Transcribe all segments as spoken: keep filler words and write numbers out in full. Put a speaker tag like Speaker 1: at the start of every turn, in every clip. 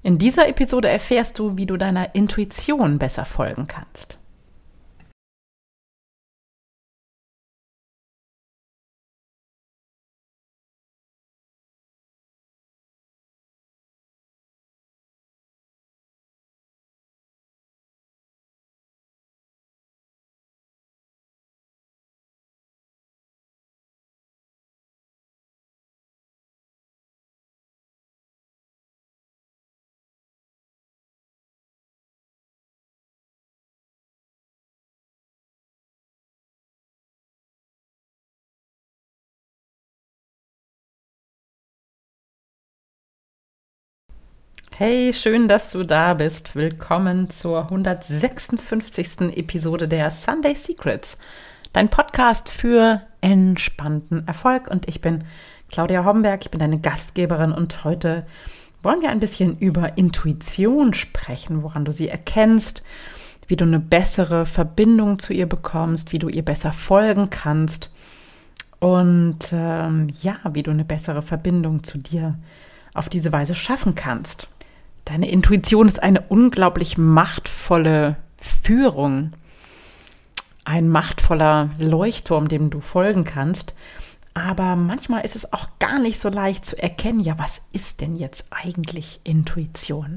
Speaker 1: In dieser Episode erfährst du, wie du deiner Intuition besser folgen kannst. Hey, schön, dass du da bist. Willkommen zur hundertsechsundfünfzigsten Episode der Sunday Secrets, dein Podcast für entspannten Erfolg. Und ich bin Claudia Homberg, ich bin deine Gastgeberin und heute wollen wir ein bisschen über Intuition sprechen, woran du sie erkennst, wie du eine bessere Verbindung zu ihr bekommst, wie du ihr besser folgen kannst und ähm, ja, wie du eine bessere Verbindung zu dir auf diese Weise schaffen kannst. Deine Intuition ist eine unglaublich machtvolle Führung, ein machtvoller Leuchtturm, dem du folgen kannst. Aber manchmal ist es auch gar nicht so leicht zu erkennen, ja, was ist denn jetzt eigentlich Intuition?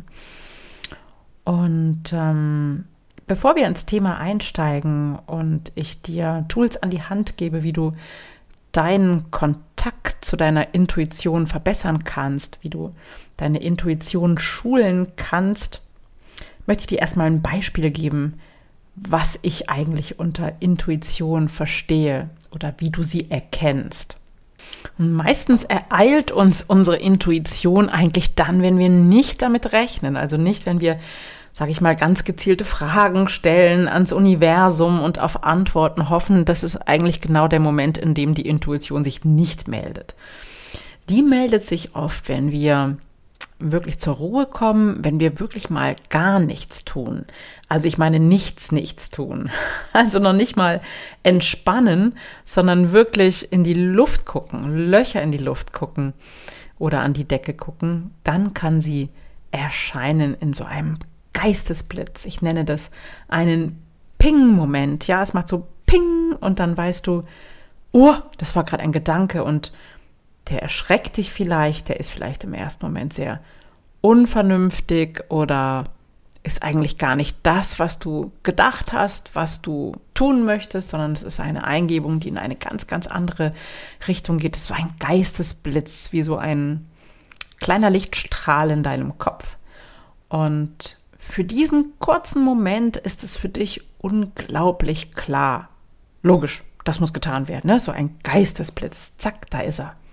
Speaker 1: Und ähm, bevor wir ins Thema einsteigen und ich dir Tools an die Hand gebe, wie du deinen Kontakt zu deiner Intuition verbessern kannst, wie du deine Intuition schulen kannst, möchte ich dir erstmal ein Beispiel geben, was ich eigentlich unter Intuition verstehe oder wie du sie erkennst. Und meistens ereilt uns unsere Intuition eigentlich dann, wenn wir nicht damit rechnen, also nicht, wenn wir, sage ich mal, ganz gezielte Fragen stellen ans Universum und auf Antworten hoffen. Das ist eigentlich genau der Moment, in dem die Intuition sich nicht meldet. Die meldet sich oft, wenn wir wirklich zur Ruhe kommen, wenn wir wirklich mal gar nichts tun. Also ich meine nichts, nichts tun. Also noch nicht mal entspannen, sondern wirklich in die Luft gucken, Löcher in die Luft gucken oder an die Decke gucken. Dann kann sie erscheinen in so einem Geistesblitz. Ich nenne das einen Ping-Moment. Ja, es macht so Ping und dann weißt du, oh, das war gerade ein Gedanke und der erschreckt dich vielleicht, der ist vielleicht im ersten Moment sehr unvernünftig oder ist eigentlich gar nicht das, was du gedacht hast, was du tun möchtest, sondern es ist eine Eingebung, die in eine ganz, ganz andere Richtung geht. Es ist so ein Geistesblitz, wie so ein kleiner Lichtstrahl in deinem Kopf. Und für diesen kurzen Moment ist es für dich unglaublich klar. Logisch, das muss getan werden, ne? So ein Geistesblitz, zack, da ist er.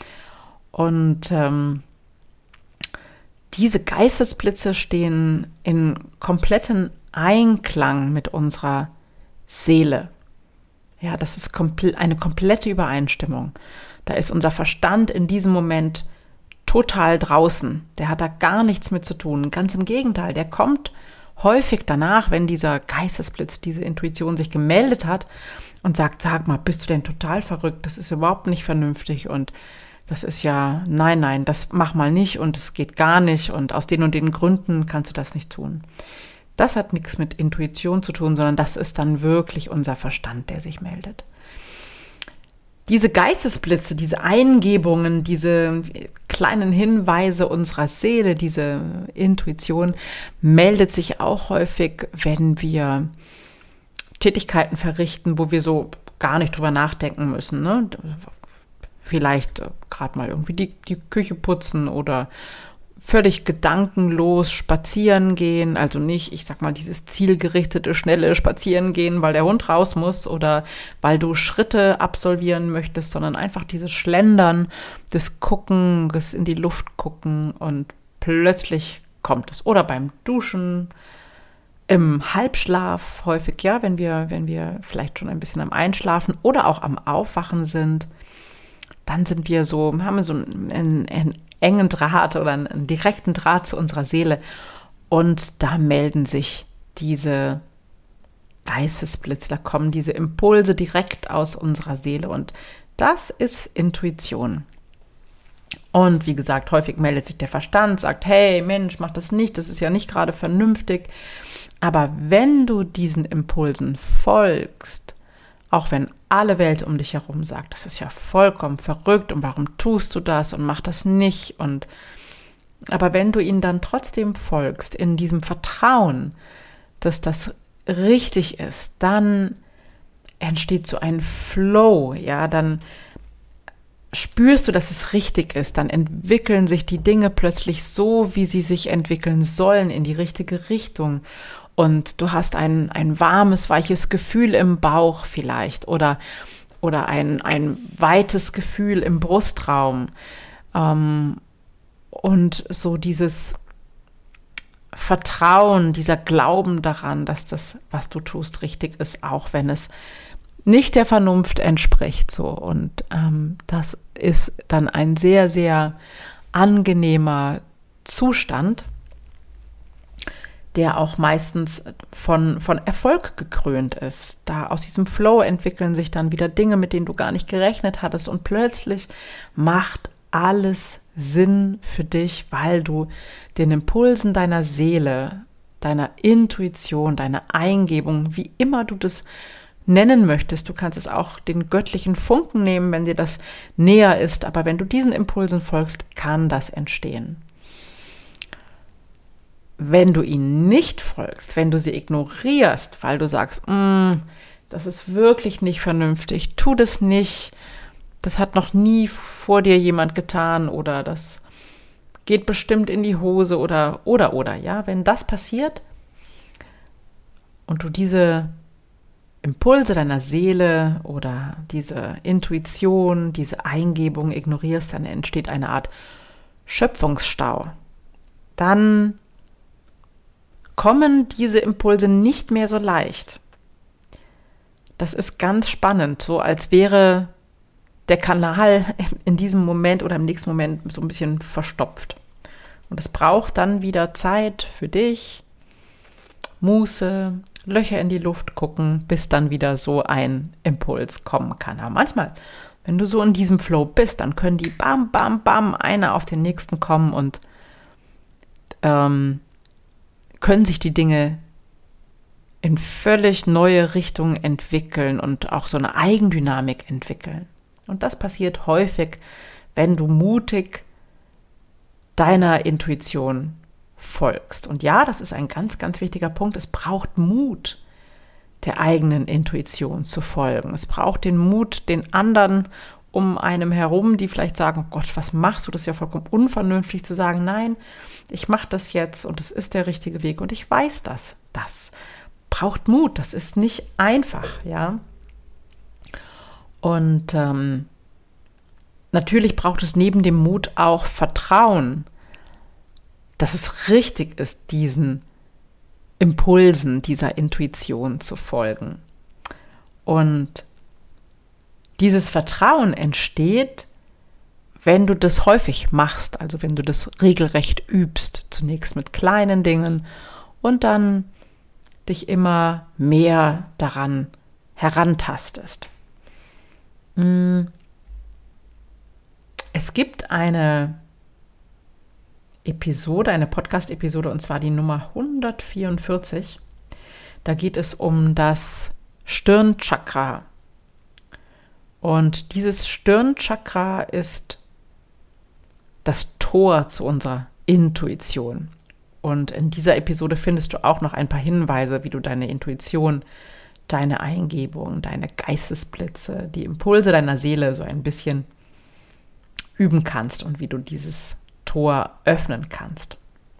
Speaker 1: Und ähm, diese Geistesblitze stehen in kompletten Einklang mit unserer Seele. Ja, das ist komple- eine komplette Übereinstimmung. Da ist unser Verstand in diesem Moment total draußen. Der hat da gar nichts mit zu tun. Ganz im Gegenteil, der kommt häufig danach, wenn dieser Geistesblitz, diese Intuition sich gemeldet hat und sagt, sag mal, bist du denn total verrückt? Das ist überhaupt nicht vernünftig und das ist ja, nein, nein, das mach mal nicht und es geht gar nicht und aus den und den Gründen kannst du das nicht tun. Das hat nichts mit Intuition zu tun, sondern das ist dann wirklich unser Verstand, der sich meldet. Diese Geistesblitze, diese Eingebungen, diese kleinen Hinweise unserer Seele, diese Intuition meldet sich auch häufig, wenn wir Tätigkeiten verrichten, wo wir so gar nicht drüber nachdenken müssen, ne? Vielleicht äh, gerade mal irgendwie die, die Küche putzen oder völlig gedankenlos spazieren gehen, also nicht, ich sag mal, dieses zielgerichtete, schnelle Spazieren gehen, weil der Hund raus muss oder weil du Schritte absolvieren möchtest, sondern einfach dieses Schlendern, das Gucken, das in die Luft gucken und plötzlich kommt es. Oder beim Duschen, im Halbschlaf häufig, ja, wenn wir, wenn wir vielleicht schon ein bisschen am Einschlafen oder auch am Aufwachen sind, dann sind wir so, haben wir so einen, einen, einen engen Draht oder einen, einen direkten Draht zu unserer Seele und da melden sich diese Geistesblitze, da kommen diese Impulse direkt aus unserer Seele und das ist Intuition. Und wie gesagt, häufig meldet sich der Verstand, sagt, hey Mensch, mach das nicht, das ist ja nicht gerade vernünftig. Aber wenn du diesen Impulsen folgst, auch wenn alle Welt um dich herum sagt, das ist ja vollkommen verrückt und warum tust du das und mach das nicht. Und aber wenn du ihnen dann trotzdem folgst, in diesem Vertrauen, dass das richtig ist, dann entsteht so ein Flow, ja, dann spürst du, dass es richtig ist, dann entwickeln sich die Dinge plötzlich so, wie sie sich entwickeln sollen, in die richtige Richtung. Und du hast ein, ein warmes, weiches Gefühl im Bauch vielleicht oder, oder ein, ein weites Gefühl im Brustraum. Ähm, und so dieses Vertrauen, dieser Glauben daran, dass das, was du tust, richtig ist, auch wenn es nicht der Vernunft entspricht. So. Und ähm, das ist dann ein sehr, sehr angenehmer Zustand, der auch meistens von, von Erfolg gekrönt ist. Da aus diesem Flow entwickeln sich dann wieder Dinge, mit denen du gar nicht gerechnet hattest und plötzlich macht alles Sinn für dich, weil du den Impulsen deiner Seele, deiner Intuition, deiner Eingebung, wie immer du das nennen möchtest, du kannst es auch den göttlichen Funken nehmen, wenn dir das näher ist, aber wenn du diesen Impulsen folgst, kann das entstehen. Wenn du ihnen nicht folgst, wenn du sie ignorierst, weil du sagst, das ist wirklich nicht vernünftig, tu das nicht, das hat noch nie vor dir jemand getan oder das geht bestimmt in die Hose oder, oder, oder, ja, wenn das passiert und du diese Impulse deiner Seele oder diese Intuition, diese Eingebung ignorierst, dann entsteht eine Art Schöpfungsstau. Dann kommen diese Impulse nicht mehr so leicht. Das ist ganz spannend, so als wäre der Kanal in diesem Moment oder im nächsten Moment so ein bisschen verstopft. Und es braucht dann wieder Zeit für dich, Muße, Löcher in die Luft gucken, bis dann wieder so ein Impuls kommen kann. Aber manchmal, wenn du so in diesem Flow bist, dann können die bam, bam, bam, einer auf den nächsten kommen und ähm, können sich die Dinge in völlig neue Richtungen entwickeln und auch so eine Eigendynamik entwickeln. Und das passiert häufig, wenn du mutig deiner Intuition folgst. Und ja, das ist ein ganz, ganz wichtiger Punkt. Es braucht Mut, der eigenen Intuition zu folgen. Es braucht den Mut, den anderen um einem herum, die vielleicht sagen, oh Gott, was machst du? Das ist ja vollkommen unvernünftig zu sagen, nein, ich mache das jetzt und es ist der richtige Weg und ich weiß das. Das braucht Mut, das ist nicht einfach, ja. Und ähm, natürlich braucht es neben dem Mut auch Vertrauen, dass es richtig ist, diesen Impulsen, dieser Intuition zu folgen. Und dieses Vertrauen entsteht, wenn du das häufig machst, also wenn du das regelrecht übst, zunächst mit kleinen Dingen und dann dich immer mehr daran herantastest. Es gibt eine Episode, eine Podcast-Episode, und zwar die Nummer hundertvierundvierzig. Da geht es um das Stirnchakra. Und dieses Stirnchakra ist das Tor zu unserer Intuition. Und in dieser Episode findest du auch noch ein paar Hinweise, wie du deine Intuition, deine Eingebung, deine Geistesblitze, die Impulse deiner Seele so ein bisschen üben kannst und wie du dieses Tor öffnen kannst.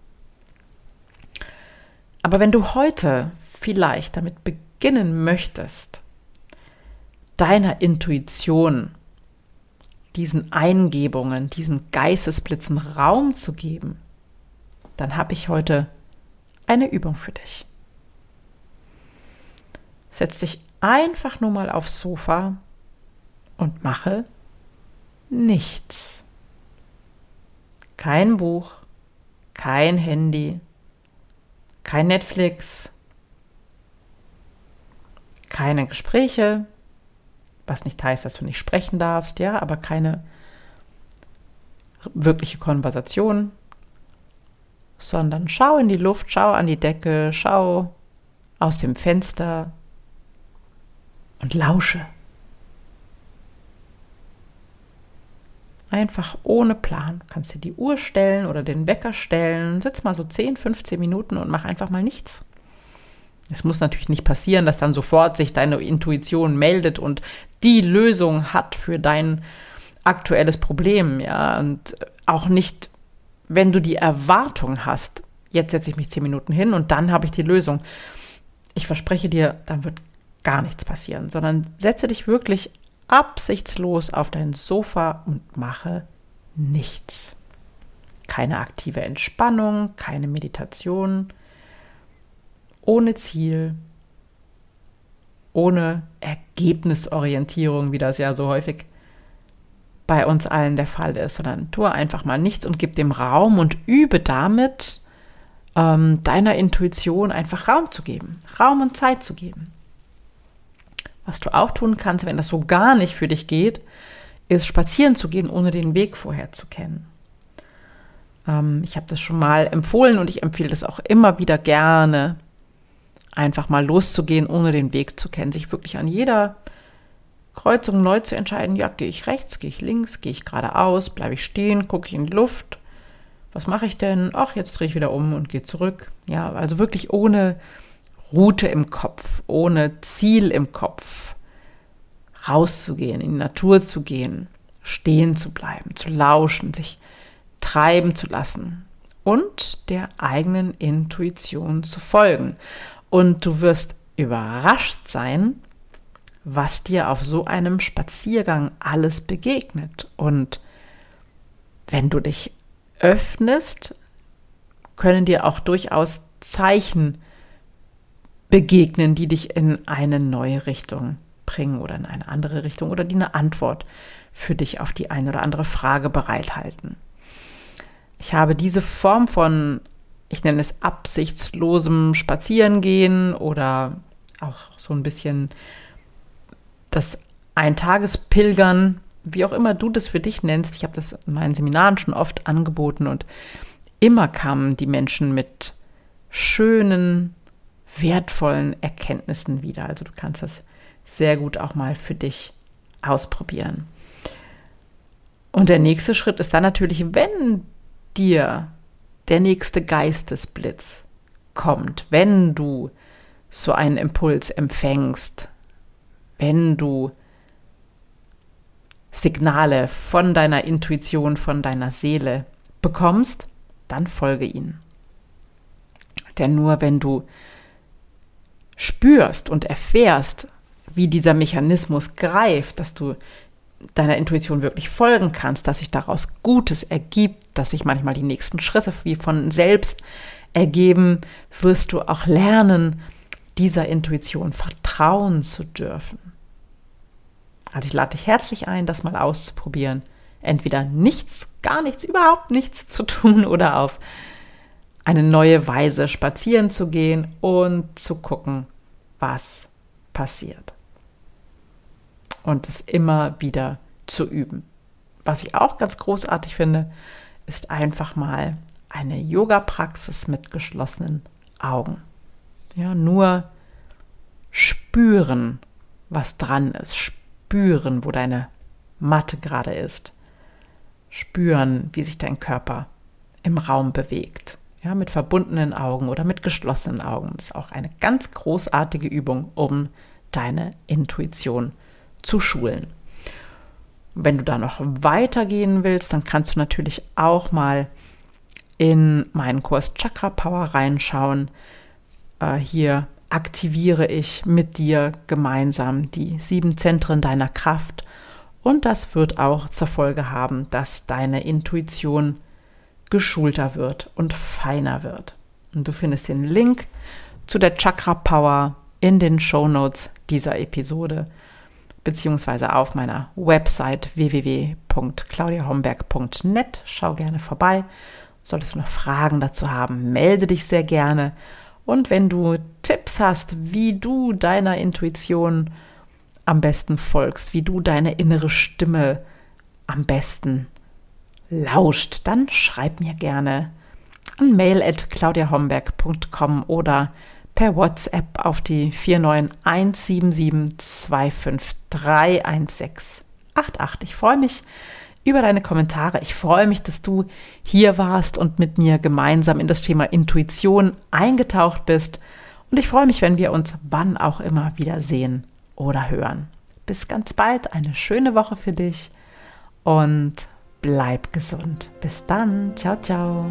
Speaker 1: Aber wenn du heute vielleicht damit beginnen möchtest, deiner Intuition, diesen Eingebungen, diesen Geistesblitzen Raum zu geben, dann habe ich heute eine Übung für dich. Setz dich einfach nur mal aufs Sofa und mache nichts. Kein Buch, kein Handy, kein Netflix, keine Gespräche, was nicht heißt, dass du nicht sprechen darfst, ja, aber keine wirkliche Konversation, sondern schau in die Luft, schau an die Decke, schau aus dem Fenster und lausche. Einfach ohne Plan. Du kannst dir die Uhr stellen oder den Wecker stellen, sitz mal so zehn, fünfzehn Minuten und mach einfach mal nichts. Es muss natürlich nicht passieren, dass dann sofort sich deine Intuition meldet und die Lösung hat für dein aktuelles Problem, ja, und auch nicht, wenn du die Erwartung hast, jetzt setze ich mich zehn Minuten hin und dann habe ich die Lösung. Ich verspreche dir, dann wird gar nichts passieren, sondern setze dich wirklich absichtslos auf dein Sofa und mache nichts. Keine aktive Entspannung, keine Meditation, ohne Ziel, ohne Ergebnisorientierung, wie das ja so häufig bei uns allen der Fall ist, sondern tue einfach mal nichts und gib dem Raum und übe damit, ähm, deiner Intuition einfach Raum zu geben, Raum und Zeit zu geben. Was du auch tun kannst, wenn das so gar nicht für dich geht, ist spazieren zu gehen, ohne den Weg vorher zu kennen. Ähm, ich habe das schon mal empfohlen und ich empfehle das auch immer wieder gerne, einfach mal loszugehen, ohne den Weg zu kennen, sich wirklich an jeder Kreuzung neu zu entscheiden, ja, gehe ich rechts, gehe ich links, gehe ich geradeaus, bleibe ich stehen, gucke ich in die Luft, was mache ich denn? Ach, jetzt drehe ich wieder um und gehe zurück. Ja, also wirklich ohne Route im Kopf, ohne Ziel im Kopf, rauszugehen, in die Natur zu gehen, stehen zu bleiben, zu lauschen, sich treiben zu lassen und der eigenen Intuition zu folgen. Und du wirst überrascht sein, was dir auf so einem Spaziergang alles begegnet. Und wenn du dich öffnest, können dir auch durchaus Zeichen begegnen, die dich in eine neue Richtung bringen oder in eine andere Richtung oder die eine Antwort für dich auf die eine oder andere Frage bereithalten. Ich habe diese Form von, ich nenne es absichtslosem Spazierengehen oder auch so ein bisschen das Eintagespilgern, wie auch immer du das für dich nennst. Ich habe das in meinen Seminaren schon oft angeboten und immer kamen die Menschen mit schönen, wertvollen Erkenntnissen wieder. Also du kannst das sehr gut auch mal für dich ausprobieren. Und der nächste Schritt ist dann natürlich, wenn dir der nächste Geistesblitz kommt, wenn du so einen Impuls empfängst, wenn du Signale von deiner Intuition, von deiner Seele bekommst, dann folge ihnen. Denn nur wenn du spürst und erfährst, wie dieser Mechanismus greift, dass du deiner Intuition wirklich folgen kannst, dass sich daraus Gutes ergibt, dass sich manchmal die nächsten Schritte wie von selbst ergeben, wirst du auch lernen, dieser Intuition vertrauen zu dürfen. Also ich lade dich herzlich ein, das mal auszuprobieren. Entweder nichts, gar nichts, überhaupt nichts zu tun oder auf eine neue Weise spazieren zu gehen und zu gucken, was passiert. Und es immer wieder zu üben. Was ich auch ganz großartig finde, ist einfach mal eine Yoga-Praxis mit geschlossenen Augen. Ja, nur spüren, was dran ist. Spüren, wo deine Matte gerade ist. Spüren, wie sich dein Körper im Raum bewegt. Ja, mit verbundenen Augen oder mit geschlossenen Augen. Das ist auch eine ganz großartige Übung, um deine Intuition zu schulen. Wenn du da noch weitergehen willst, dann kannst du natürlich auch mal in meinen Kurs Chakra Power reinschauen. Äh, hier aktiviere ich mit dir gemeinsam die sieben Zentren deiner Kraft und das wird auch zur Folge haben, dass deine Intuition geschulter wird und feiner wird. Und du findest den Link zu der Chakra Power in den Shownotes dieser Episode beziehungsweise auf meiner Website w w w punkt claudia homberg punkt net. Schau gerne vorbei. Solltest du noch Fragen dazu haben, melde dich sehr gerne. Und wenn du Tipps hast, wie du deiner Intuition am besten folgst, wie du deine innere Stimme am besten lauscht, dann schreib mir gerne an mail at claudia homberg punkt com oder per WhatsApp auf die vier neun eins sieben sieben zwei fünf drei eins sechs acht acht. Ich freue mich über deine Kommentare. Ich freue mich, dass du hier warst und mit mir gemeinsam in das Thema Intuition eingetaucht bist. Und ich freue mich, wenn wir uns wann auch immer wieder sehen oder hören. Bis ganz bald, eine schöne Woche für dich und bleib gesund. Bis dann. Ciao, ciao.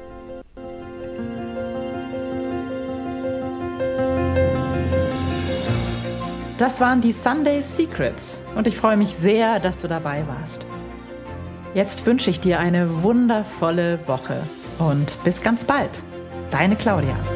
Speaker 1: Das waren die Sunday Secrets und ich freue mich sehr, dass du dabei warst. Jetzt wünsche ich dir eine wundervolle Woche und bis ganz bald. Deine Claudia.